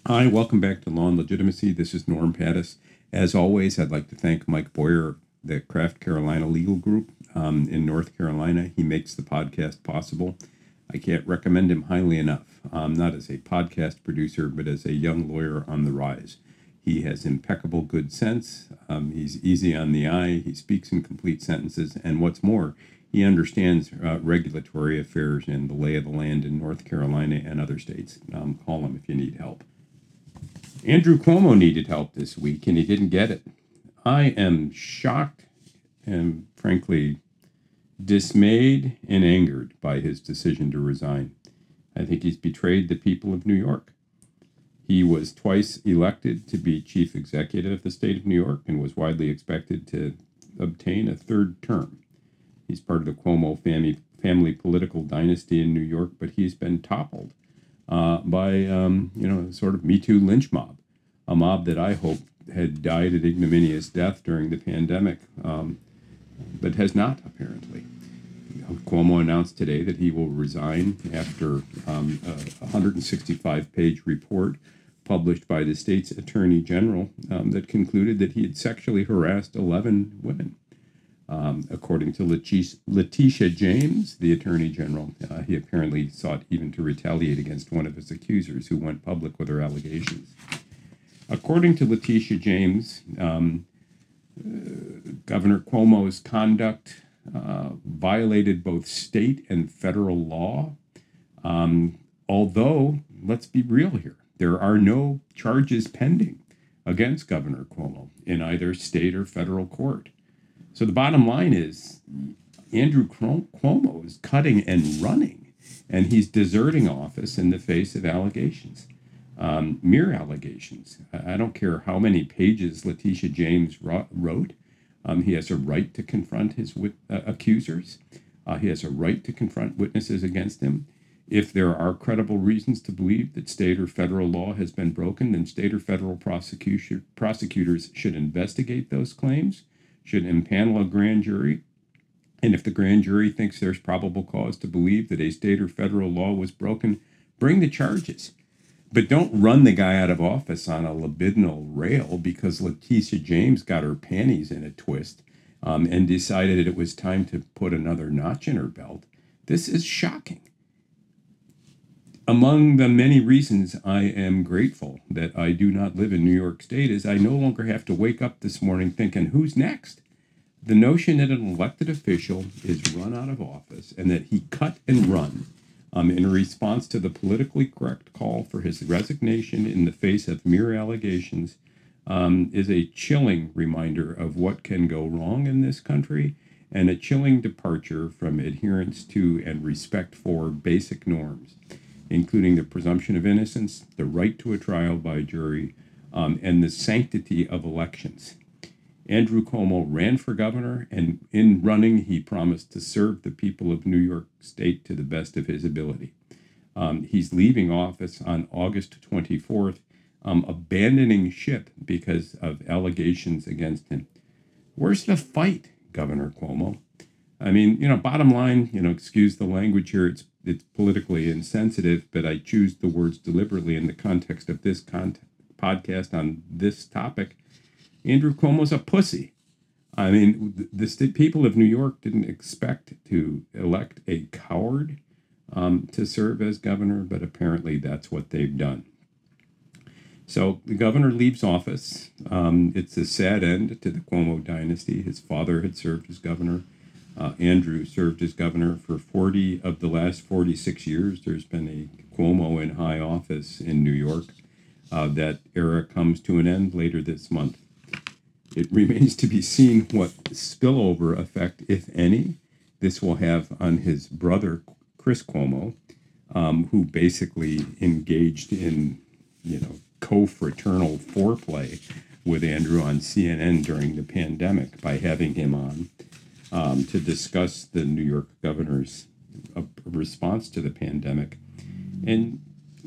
Hi, welcome back to Law and Legitimacy. This is Norm Pattis. As always, I'd like to thank Mike Boyer, the Craft Carolina Legal Group in North Carolina. He makes the podcast possible. I can't recommend him highly enough, not as a podcast producer, but as a young lawyer on the rise. He has impeccable good sense. He's easy on the eye. He speaks in complete sentences. And what's more, he understands regulatory affairs and the lay of the land in North Carolina and other states. Call him if you need help. Andrew Cuomo needed help this week, and he didn't get it. I am shocked and, frankly, dismayed and angered by his decision to resign. I think he's betrayed the people of New York. He was twice elected to be chief executive of the state of New York and was widely expected to obtain a third term. He's part of the Cuomo family political dynasty in New York, but he's been toppled by sort of Me Too lynch mob, a mob that I hope had died an ignominious death during the pandemic, but has not, apparently. Cuomo announced today that he will resign after a 165-page report published by the state's attorney general that concluded that he had sexually harassed 11 women. According to Letitia James, the attorney general, he apparently sought even to retaliate against one of his accusers who went public with her allegations. According to Letitia James, Governor Cuomo's conduct violated both state and federal law. Although, let's be real here, there are no charges pending against Governor Cuomo in either state or federal court. So the bottom line is Andrew Cuomo is cutting and running, and he's deserting office in the face of allegations, mere allegations. I don't care how many pages Letitia James wrote. He has a right to confront his accusers. He has a right to confront witnesses against him. If there are credible reasons to believe that state or federal law has been broken, then state or federal prosecutors should investigate those claims, should impanel a grand jury, and if the grand jury thinks there's probable cause to believe that a state or federal law was broken, bring the charges. But don't run the guy out of office on a libidinal rail because Letitia James got her panties in a twist and decided it was time to put another notch in her belt. This is shocking. Among the many reasons I am grateful that I do not live in New York State is I no longer have to wake up this morning thinking, who's next? The notion that an elected official is run out of office and that he cut and run in response to the politically correct call for his resignation in the face of mere allegations is a chilling reminder of what can go wrong in this country and a chilling departure from adherence to and respect for basic norms, including the presumption of innocence, the right to a trial by jury, and the sanctity of elections. Andrew Cuomo ran for governor, and in running, he promised to serve the people of New York State to the best of his ability. He's leaving office on August 24th, abandoning ship because of allegations against him. Where's the fight, Governor Cuomo? I mean, bottom line, excuse the language here, it's politically insensitive, but I choose the words deliberately in the context of this podcast on this topic. Andrew Cuomo's a pussy. I mean, the people of New York didn't expect to elect a coward to serve as governor, but apparently that's what they've done. So the governor leaves office. It's a sad end to the Cuomo dynasty. His father had served as governor. Andrew served as governor for 40 of the last 46 years. There's been a Cuomo in high office in New York. That era comes to an end later this month. It remains to be seen what spillover effect, if any, this will have on his brother, Chris Cuomo, who basically engaged in, co-fraternal foreplay with Andrew on CNN during the pandemic by having him on to discuss the New York governor's response to the pandemic. And,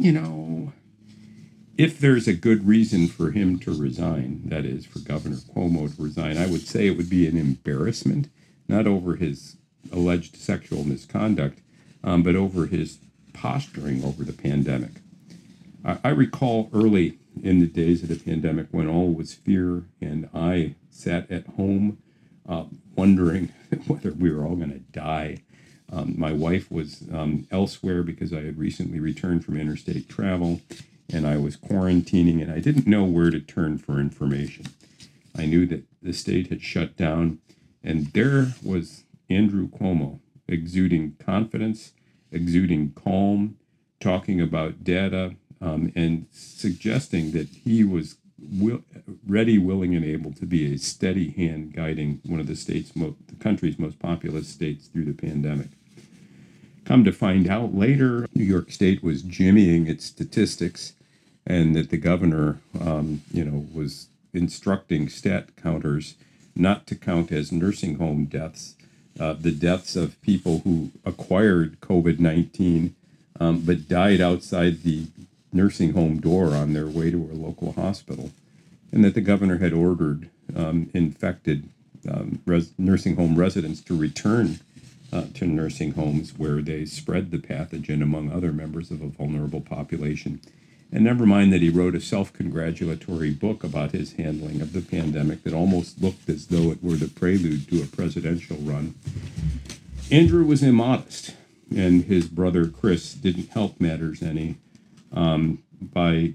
if there's a good reason for him to resign, that is, for Governor Cuomo to resign, I would say it would be an embarrassment, not over his alleged sexual misconduct, but over his posturing over the pandemic. I recall early in the days of the pandemic when all was fear, and I sat at home wondering whether we were all going to die. My wife was elsewhere because I had recently returned from interstate travel, and I was quarantining, and I didn't know where to turn for information. I knew that the state had shut down, and there was Andrew Cuomo exuding confidence, exuding calm, talking about data, and suggesting that he was ready, willing, and able to be a steady hand guiding one of the country's most populous states through the pandemic. Come to find out later, New York State was jimmying its statistics, and that the governor, was instructing stat counters not to count as nursing home deaths the deaths of people who acquired COVID-19 but died outside the nursing home door on their way to a local hospital, and that the governor had ordered infected nursing home residents to return to nursing homes where they spread the pathogen among other members of a vulnerable population. And never mind that he wrote a self-congratulatory book about his handling of the pandemic that almost looked as though it were the prelude to a presidential run. Andrew was immodest, and his brother Chris didn't help matters any by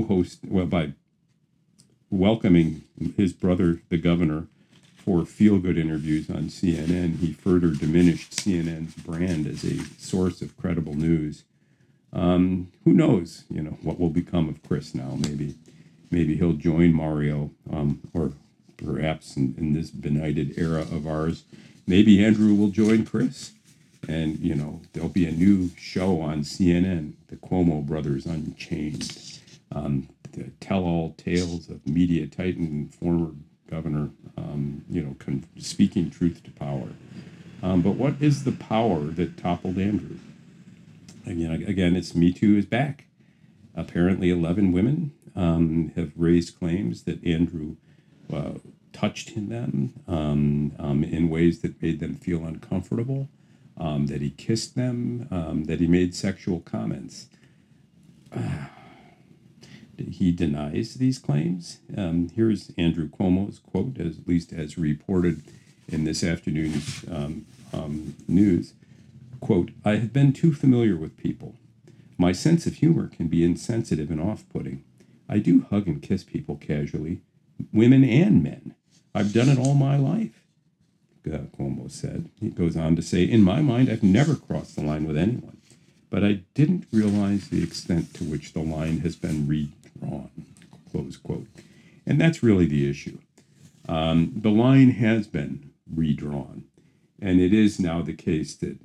welcoming his brother, the governor, for feel-good interviews on CNN. He further diminished CNN's brand as a source of credible news. Who knows, what will become of Chris now? Maybe he'll join Mario, or perhaps in this benighted era of ours, maybe Andrew will join Chris. And, there'll be a new show on CNN, The Cuomo Brothers Unchained, the tell-all tales of media titan and former governor, speaking truth to power. But what is the power that toppled Andrew? Again, it's Me Too is back. Apparently 11 women have raised claims that Andrew touched them in ways that made them feel uncomfortable, that he kissed them, that he made sexual comments. He denies these claims. Here's Andrew Cuomo's quote, at least as reported in this afternoon's news. Quote, "I have been too familiar with people. My sense of humor can be insensitive and off-putting. I do hug and kiss people casually, women and men. I've done it all my life," Cuomo said. He goes on to say, "In my mind, I've never crossed the line with anyone, but I didn't realize the extent to which the line has been redrawn," close quote. And that's really the issue. The line has been redrawn. And it is now the case that,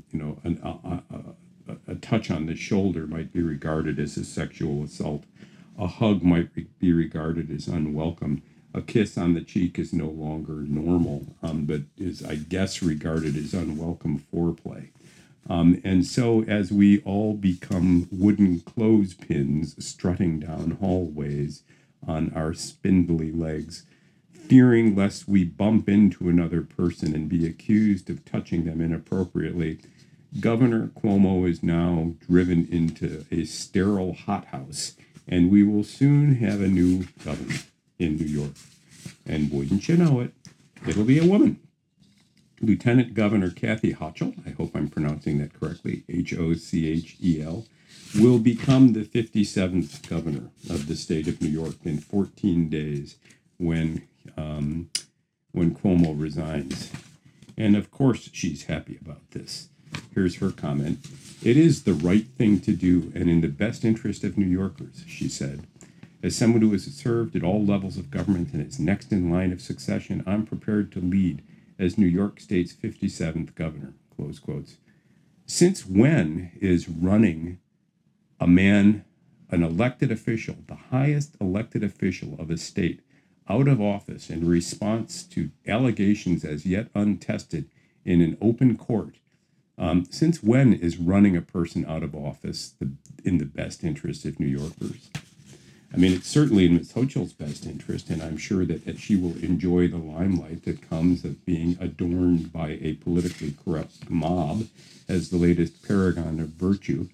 a touch on the shoulder might be regarded as a sexual assault. A hug might be regarded as unwelcome. A kiss on the cheek is no longer normal, but is, I guess, regarded as unwelcome foreplay. And so as we all become wooden clothespins strutting down hallways on our spindly legs, fearing lest we bump into another person and be accused of touching them inappropriately, Governor Cuomo is now driven into a sterile hothouse, and we will soon have a new governor in New York. And wouldn't you know it, it'll be a woman. Lieutenant Governor Kathy Hochul, I hope I'm pronouncing that correctly, Hochel, will become the 57th governor of the state of New York in 14 days when Cuomo resigns. And of course she's happy about this. Here's her comment. "It is the right thing to do and in the best interest of New Yorkers," she said. "As someone who has served at all levels of government and is next in line of succession, I'm prepared to lead as New York State's 57th governor," close quotes. Since when is running an elected official, the highest elected official of a state, out of office in response to allegations as yet untested in an open court? Since when is running a person out of office in the best interest of New Yorkers? I mean, it's certainly in Ms. Hochul's best interest, and I'm sure that she will enjoy the limelight that comes of being adorned by a politically corrupt mob as the latest paragon of virtue.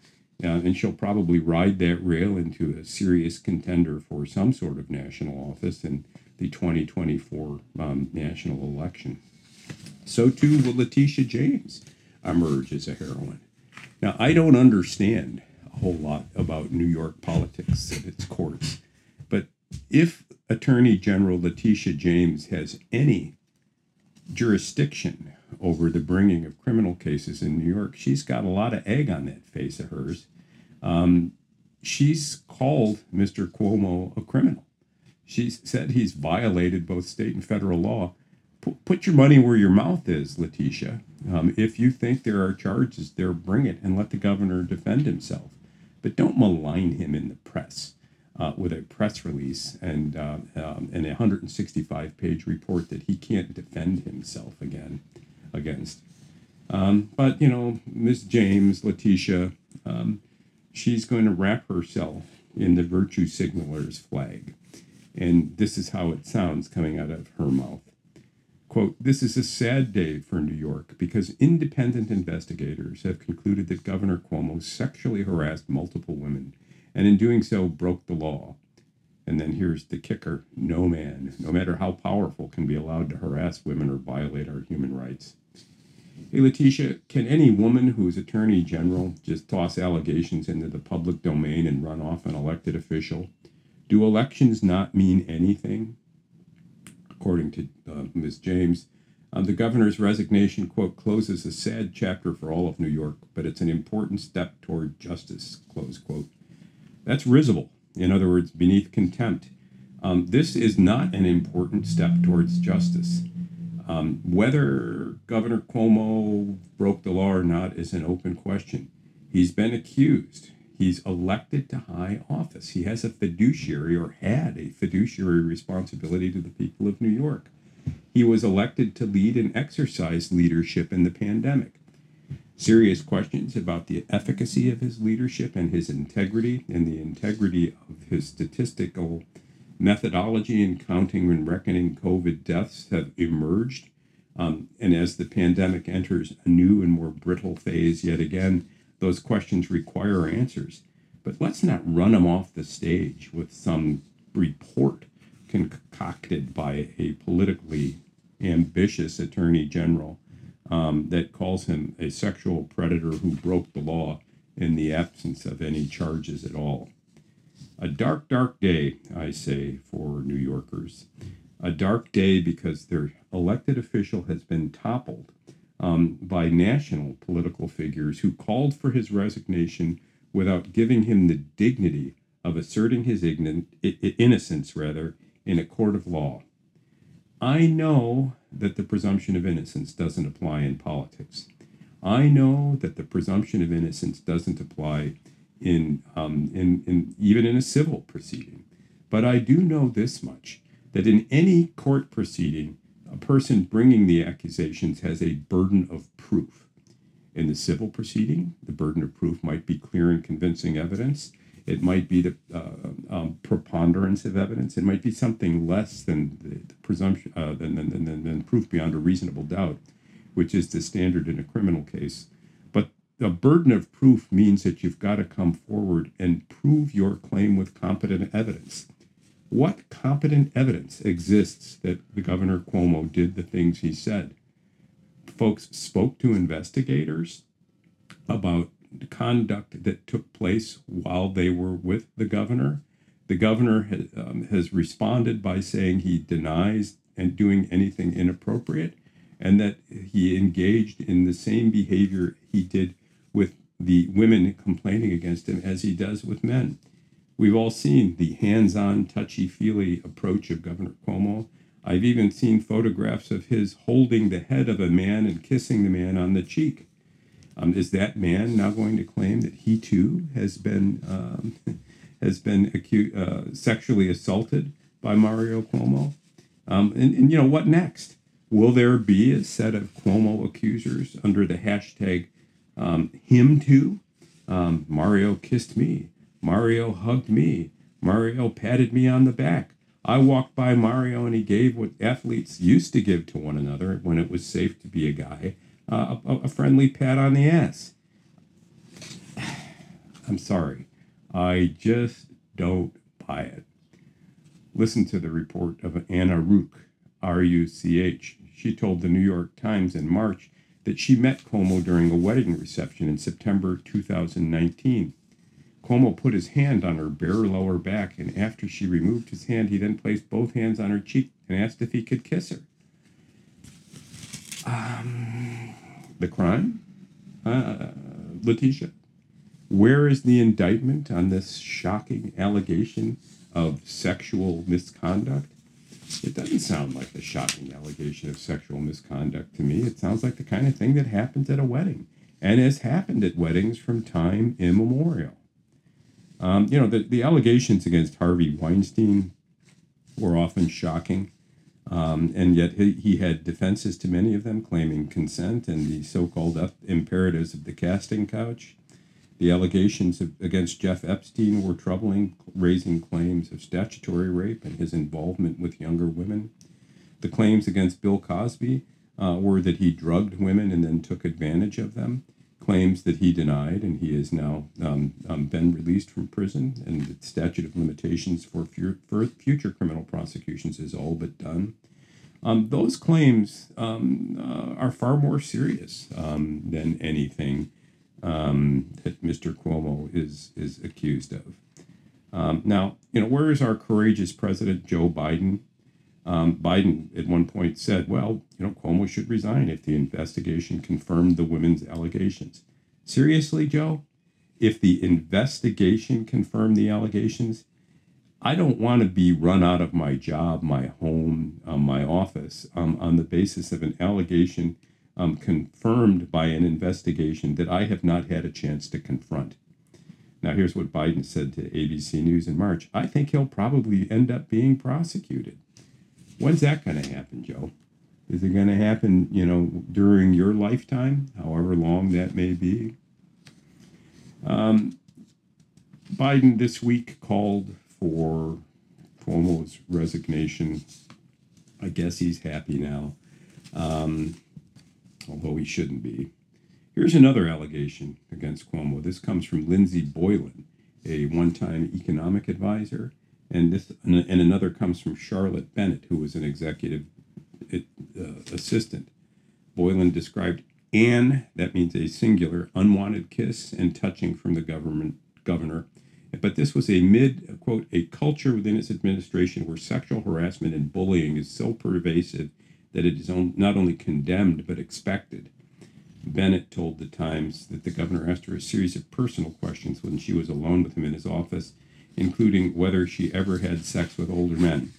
and she'll probably ride that rail into a serious contender for some sort of national office in the 2024 national election. So too will Letitia James emerge as a heroine. Now, I don't understand a whole lot about New York politics and its courts, but if Attorney General Letitia James has any jurisdiction over the bringing of criminal cases in New York, she's got a lot of egg on that face of hers. She's called Mr. Cuomo a criminal. She said he's violated both state and federal law. Put your money where your mouth is, Letitia. If you think there are charges there, bring it and let the governor defend himself. But don't malign him in the press with a press release and a 165-page report that he can't defend himself against. But, Ms. James, Letitia, she's going to wrap herself in the virtue signaler's flag. And this is how it sounds coming out of her mouth. Quote, "This is a sad day for New York because independent investigators have concluded that Governor Cuomo sexually harassed multiple women and in doing so broke the law." And then here's the kicker: no man, no matter how powerful, can be allowed to harass women or violate our human rights. Hey, Letitia, can any woman who is Attorney General just toss allegations into the public domain and run off an elected official? Do elections not mean anything? According to Ms. James, the governor's resignation, quote, "closes a sad chapter for all of New York, but it's an important step toward justice," close quote. That's risible. In other words, beneath contempt. This is not an important step towards justice. Whether Governor Cuomo broke the law or not is an open question. He's been accused. He's elected to high office. He has a fiduciary, or had a fiduciary responsibility to the people of New York. He was elected to lead and exercise leadership in the pandemic. Serious questions about the efficacy of his leadership and his integrity and the integrity of his statistical methodology in counting and reckoning COVID deaths have emerged. And as the pandemic enters a new and more brittle phase yet again, those questions require answers. But let's not run them off the stage with some report concocted by a politically ambitious attorney general that calls him a sexual predator who broke the law in the absence of any charges at all. A dark, dark day, I say, for New Yorkers. A dark day because their elected official has been toppled by national political figures who called for his resignation without giving him the dignity of asserting his innocence in a court of law. I know that the presumption of innocence doesn't apply in politics. I know that the presumption of innocence doesn't apply in even in a civil proceeding. But I do know this much, that in any court proceeding, a person bringing the accusations has a burden of proof. In the civil proceeding, the burden of proof might be clear and convincing evidence. It might be the preponderance of evidence. It might be something less than the presumption, than proof beyond a reasonable doubt, which is the standard in a criminal case. But the burden of proof means that you've got to come forward and prove your claim with competent evidence. What competent evidence exists that the Governor Cuomo did the things he said? Folks spoke to investigators about the conduct that took place while they were with the governor. The governor has responded by saying he denies and doing anything inappropriate, and that he engaged in the same behavior he did with the women complaining against him as he does with men. We've all seen the hands-on, touchy-feely approach of Governor Cuomo. I've even seen photographs of his holding the head of a man and kissing the man on the cheek. Is that man now going to claim that he too has been sexually assaulted by Mario Cuomo? And what next? Will there be a set of Cuomo accusers under the hashtag him too? Mario kissed me. Mario hugged me. Mario patted me on the back. I walked by Mario and he gave what athletes used to give to one another when it was safe to be a guy, a friendly pat on the ass. I'm sorry. I just don't buy it. Listen to the report of Anna Ruch, R-U-C-H. She told the New York Times in March that she met Cuomo during a wedding reception in September 2019. Cuomo put his hand on her bare lower back, and after she removed his hand, he then placed both hands on her cheek and asked if he could kiss her. The crime? Letitia, where is the indictment on this shocking allegation of sexual misconduct? It doesn't sound like a shocking allegation of sexual misconduct to me. It sounds like the kind of thing that happens at a wedding and has happened at weddings from time immemorial. The allegations against Harvey Weinstein were often shocking, and yet he had defenses to many of them, claiming consent and the so-called imperatives of the casting couch. The allegations against Jeff Epstein were troubling, raising claims of statutory rape and his involvement with younger women. The claims against Bill Cosby were that he drugged women and then took advantage of them. Claims that he denied, and he has now been released from prison, and the statute of limitations for future criminal prosecutions is all but done. Those claims are far more serious than anything that Mr. Cuomo is accused of. Now, where is our courageous President Joe Biden? Biden at one point said, well, Cuomo should resign if the investigation confirmed the women's allegations. Seriously, Joe? If the investigation confirmed the allegations, I don't want to be run out of my job, my home, my office on the basis of an allegation confirmed by an investigation that I have not had a chance to confront. Now, here's what Biden said to ABC News in March. I think he'll probably end up being prosecuted. When's that going to happen, Joe? Is it going to happen, during your lifetime, however long that may be? Biden this week called for Cuomo's resignation. I guess he's happy now, although he shouldn't be. Here's another allegation against Cuomo. This comes from Lindsey Boylan, a one-time economic advisor. And another comes from Charlotte Bennett, who was an executive assistant. Boylan described an, that means a singular, unwanted kiss and touching from the governor. But this was quote, a culture within his administration where sexual harassment and bullying is so pervasive that it is not only condemned but expected. Bennett told the Times that the governor asked her a series of personal questions when she was alone with him in his office, including whether she ever had sex with older men.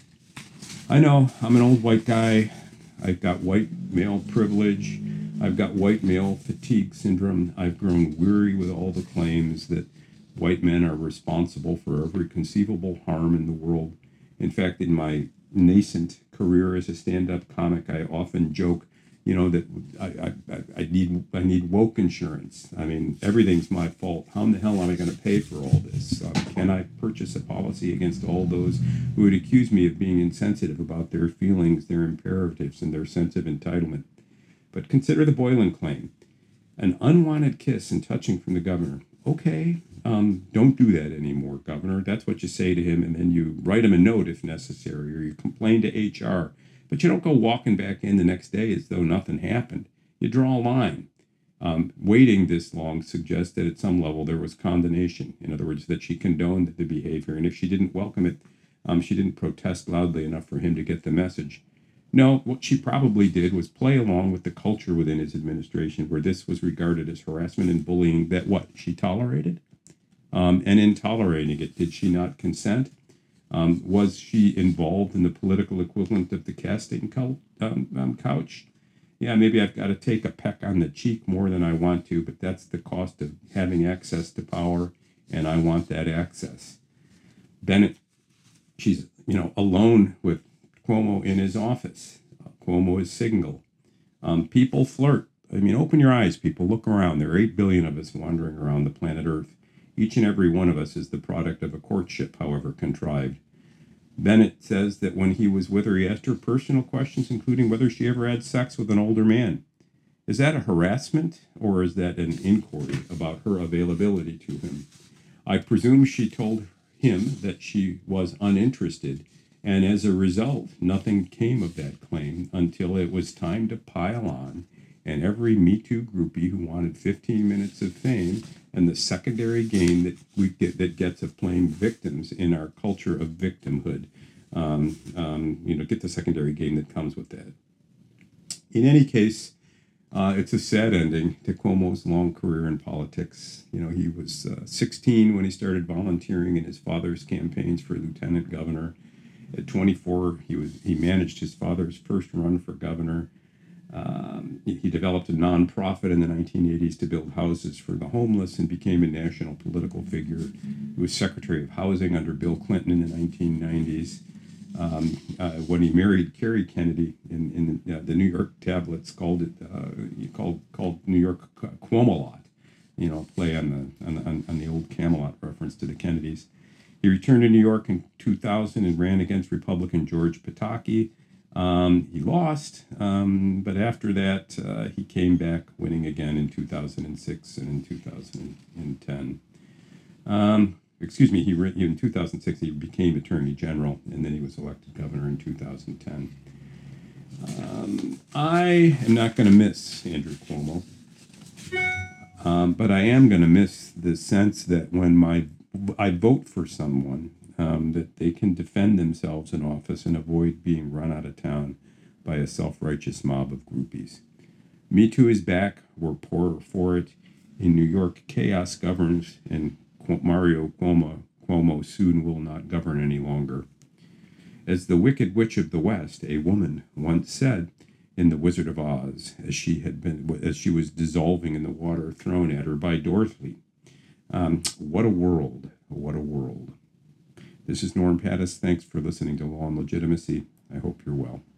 I know, I'm an old white guy. I've got white male privilege. I've got white male fatigue syndrome. I've grown weary with all the claims that white men are responsible for every conceivable harm in the world. In fact, in my nascent career as a stand-up comic, I often joke, that I need woke insurance. I mean, everything's my fault. How in the hell am I going to pay for all this? Can I purchase a policy against all those who would accuse me of being insensitive about their feelings, their imperatives, and their sense of entitlement? But consider the Boylan claim. An unwanted kiss and touching from the governor. Okay, don't do that anymore, Governor. That's what you say to him, and then you write him a note if necessary, or you complain to HR. But you don't go walking back in the next day as though nothing happened. You draw a line. Waiting this long suggests that at some level there was condonation. In other words, that she condoned the behavior. And if she didn't welcome it, she didn't protest loudly enough for him to get the message. No, what she probably did was play along with the culture within his administration where this was regarded as harassment and bullying that she tolerated? And in tolerating it, did she not consent? Was she involved in the political equivalent of the casting couch? Yeah, maybe I've got to take a peck on the cheek more than I want to, but that's the cost of having access to power, and I want that access. Bennett, she's, alone with Cuomo in his office. Cuomo is single. People flirt. I mean, open your eyes, people. Look around. There are 8 billion of us wandering around the planet Earth. Each and every one of us is the product of a courtship, however contrived. Bennett says that when he was with her, he asked her personal questions, including whether she ever had sex with an older man. Is that a harassment or is that an inquiry about her availability to him? I presume she told him that she was uninterested, and as a result, nothing came of that claim until it was time to pile on, and every Me Too groupie who wanted 15 minutes of fame and the secondary gain that gets of playing victims in our culture of victimhood, get the secondary gain that comes with that. In any case, it's a sad ending to Cuomo's long career in politics. He was 16 when he started volunteering in his father's campaigns for lieutenant governor. At 24, he managed his father's first run for governor. He developed a nonprofit in the 1980s to build houses for the homeless and became a national political figure. He was Secretary of Housing under Bill Clinton in the 1990s. When he married Carrie Kennedy, in the New York tablets called New York Cuomo-lot, play on the old Camelot reference to the Kennedys. He returned to New York in 2000 and ran against Republican George Pataki. He lost, but after that, he came back, winning again in 2006 and in 2010. In 2006, he became Attorney General, and then he was elected governor in 2010. I am not going to miss Andrew Cuomo, but I am going to miss the sense that when I vote for someone, that they can defend themselves in office and avoid being run out of town by a self-righteous mob of groupies. Me Too is back. We're poorer for it. In New York, chaos governs, and Mario Cuomo soon will not govern any longer. As the Wicked Witch of the West, a woman once said in The Wizard of Oz, as she was dissolving in the water thrown at her by Dorothy. What a world! What a world! This is Norm Pattis. Thanks for listening to Law and Legitimacy. I hope you're well.